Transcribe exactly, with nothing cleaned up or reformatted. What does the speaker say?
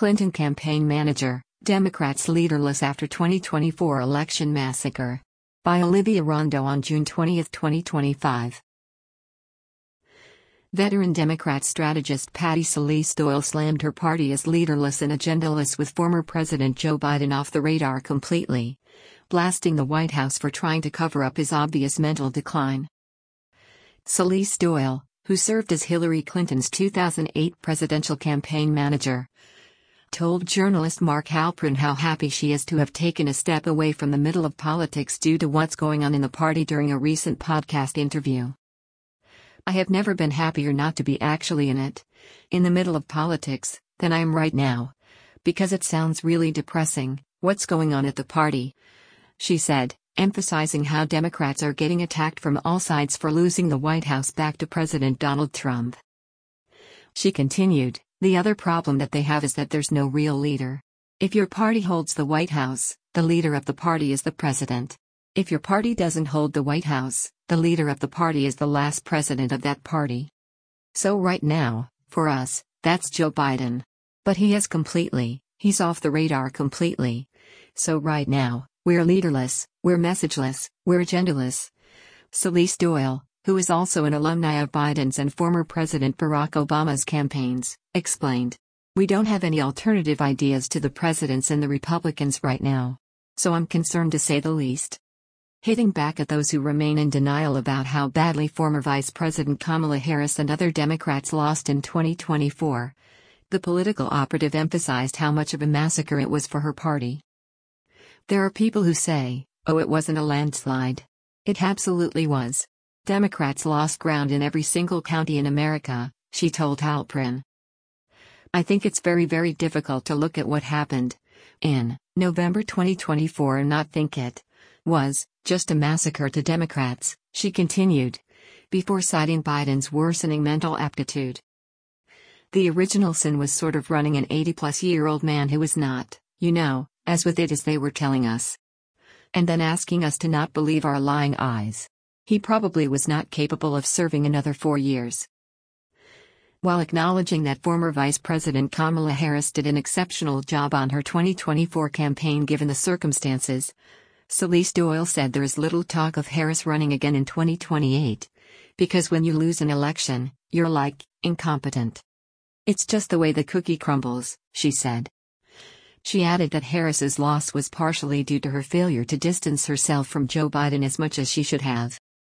Clinton campaign manager, Democrats leaderless after twenty twenty-four election massacre. By Olivia Rondo on June twentieth, twenty twenty-five. Veteran Democrat strategist Patty Solis Doyle slammed her party as leaderless and agendaless, with former President Joe Biden off the radar completely, blasting the White House for trying to cover up his obvious mental decline. Solis Doyle, who served as Hillary Clinton's two thousand eight presidential campaign manager, told journalist Mark Halperin how happy she is to have taken a step away from the middle of politics due to what's going on in the party during a recent podcast interview. "I have never been happier not to be actually in it, in the middle of politics, than I am right now. Because it sounds really depressing, what's going on at the party," she said, emphasizing how Democrats are getting attacked from all sides for losing the White House back to President Donald Trump. She continued, "The other problem that they have is that there's no real leader. If your party holds the White House, the leader of the party is the president. If your party doesn't hold the White House, the leader of the party is the last president of that party. So right now, for us, that's Joe Biden. But he has completely, he's off the radar completely. So right now, we're leaderless, we're messageless, we're agendaless." Solis Doyle, who is also an alumni of Biden's and former President Barack Obama's campaigns, explained, "We don't have any alternative ideas to the presidents and the Republicans right now. So I'm concerned, to say the least." Hitting back at those who remain in denial about how badly former Vice President Kamala Harris and other Democrats lost in twenty twenty-four, the political operative emphasized how much of a massacre it was for her party. "There are people who say, oh, it wasn't a landslide. It absolutely was. Democrats lost ground in every single county in America," she told Halperin. "I think it's very very difficult to look at what happened in November twenty twenty-four and not think it was just a massacre to Democrats," she continued, before citing Biden's worsening mental aptitude. "The original sin was sort of running an eighty-plus-year-old man who was not, you know, as with it as they were telling us. And then asking us to not believe our lying eyes. He probably was not capable of serving another four years. While acknowledging that former Vice President Kamala Harris did an exceptional job on her twenty twenty-four campaign given the circumstances, Solis Doyle said there is little talk of Harris running again in twenty twenty-eight, because when you lose an election, you're like, incompetent. It's just the way the cookie crumbles, she said. She added that Harris's loss was partially due to her failure to distance herself from Joe Biden as much as she should have.